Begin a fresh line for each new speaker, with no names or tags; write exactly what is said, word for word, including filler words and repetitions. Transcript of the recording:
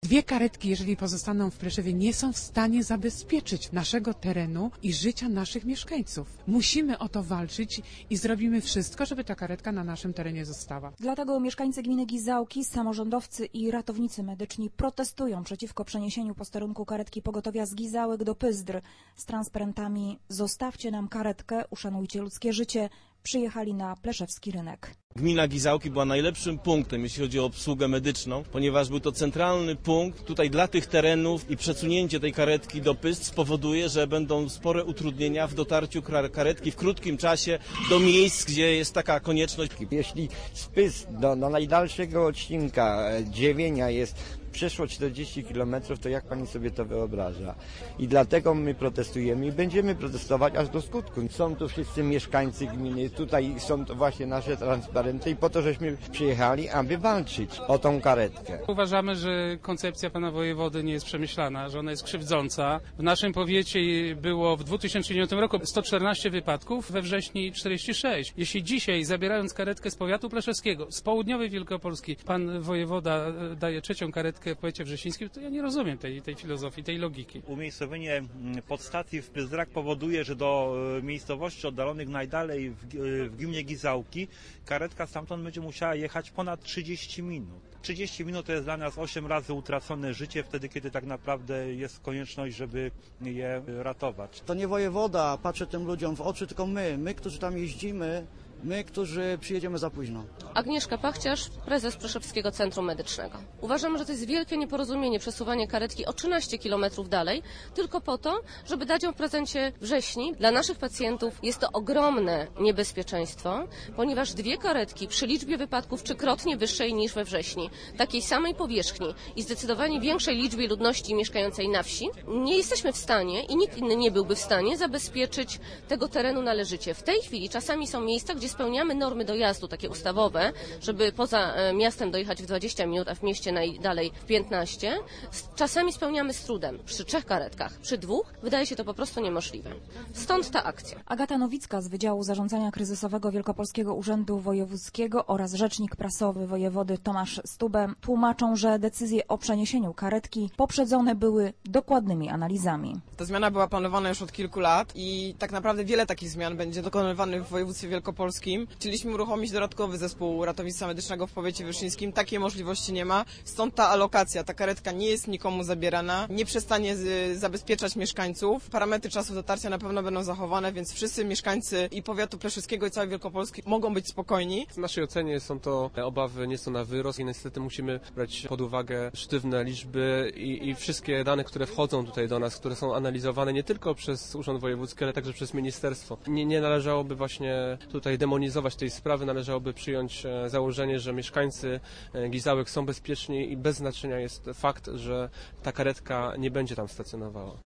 Dwie karetki, jeżeli pozostaną w Pleszewie, nie są w stanie zabezpieczyć naszego terenu i życia naszych mieszkańców. Musimy o to walczyć i zrobimy wszystko, żeby ta karetka na naszym terenie została.
Dlatego mieszkańcy gminy Gizałki, samorządowcy i ratownicy medyczni protestują przeciwko przeniesieniu posterunku karetki pogotowia z Gizałek do Pyzdr z transparentami „Zostawcie nam karetkę, uszanujcie ludzkie życie”. Przyjechali na pleszewski rynek.
Gmina Gizałki była najlepszym punktem, jeśli chodzi o obsługę medyczną, ponieważ był to centralny punkt tutaj dla tych terenów i przesunięcie tej karetki do Pyzdr spowoduje, że będą spore utrudnienia w dotarciu karetki w krótkim czasie do miejsc, gdzie jest taka konieczność.
Jeśli z Pyzdr do, do najdalszego odcinka Dziewienia jest przeszło czterdzieści kilometrów, to jak pani sobie to wyobraża? I dlatego my protestujemy i będziemy protestować aż do skutku. Są tu wszyscy mieszkańcy gminy, tutaj są to właśnie nasze transparenty i po to, żeśmy przyjechali, aby walczyć o tą karetkę.
Uważamy, że koncepcja pana wojewody nie jest przemyślana, że ona jest krzywdząca. W naszym powiecie było w dwa tysiące dziewiątym roku sto czternaście wypadków, we wrześniu czterdzieści sześć. Jeśli dzisiaj, zabierając karetkę z powiatu pleszewskiego, z południowej Wielkopolski, pan wojewoda daje trzecią karetkę w powiecie wrzesińskim, to ja nie rozumiem tej, tej filozofii, tej logiki.
Umiejscowienie podstacji w Pyzdrach powoduje, że do miejscowości oddalonych najdalej w, w gminie Gizałki karetka stamtąd będzie musiała jechać ponad trzydzieści minut. trzydzieści minut to jest dla nas osiem razy utracone życie, wtedy kiedy tak naprawdę jest konieczność, żeby je ratować.
To nie wojewoda patrzy tym ludziom w oczy, tylko my, my, którzy tam jeździmy, my, którzy przyjedziemy za późno.
Agnieszka Pachciarz, prezes Pleszewskiego Centrum Medycznego. Uważamy, że to jest wielkie nieporozumienie przesuwanie karetki o trzynaście kilometrów dalej, tylko po to, żeby dać ją w prezencie wrześni. Dla naszych pacjentów jest to ogromne niebezpieczeństwo, ponieważ dwie karetki przy liczbie wypadków trzykrotnie wyższej niż we wrześni, takiej samej powierzchni i zdecydowanie większej liczbie ludności mieszkającej na wsi, nie jesteśmy w stanie i nikt inny nie byłby w stanie zabezpieczyć tego terenu należycie. W tej chwili czasami są miejsca, gdzie spełniamy normy dojazdu takie ustawowe, żeby poza miastem dojechać w dwadzieścia minut, a w mieście najdalej w piętnaście. Czasami spełniamy z trudem. Przy trzech karetkach, przy dwóch wydaje się to po prostu niemożliwe. Stąd ta akcja.
Agata Nowicka z Wydziału Zarządzania Kryzysowego Wielkopolskiego Urzędu Wojewódzkiego oraz rzecznik prasowy wojewody Tomasz Stubę tłumaczą, że decyzje o przeniesieniu karetki poprzedzone były dokładnymi analizami.
Ta zmiana była planowana już od kilku lat i tak naprawdę wiele takich zmian będzie dokonywanych w województwie wielkopolskim. Chcieliśmy uruchomić dodatkowy zespół ratownictwa medycznego w powiecie wyszyńskim. Takiej możliwości nie ma. Stąd ta alokacja. Ta karetka nie jest nikomu zabierana. Nie przestanie z, zabezpieczać mieszkańców. Parametry czasu dotarcia na pewno będą zachowane, więc wszyscy mieszkańcy i powiatu pleszewskiego i całej Wielkopolski mogą być spokojni.
W naszej ocenie są to obawy nie są na wyrost i niestety musimy brać pod uwagę sztywne liczby i, i wszystkie dane, które wchodzą tutaj do nas, które są analizowane nie tylko przez Urząd Wojewódzki, ale także przez ministerstwo. Nie, nie należałoby właśnie tutaj demonizować tej sprawy, należałoby przyjąć założenie, że mieszkańcy Gizałek są bezpieczni i bez znaczenia jest fakt, że ta karetka nie będzie tam stacjonowała.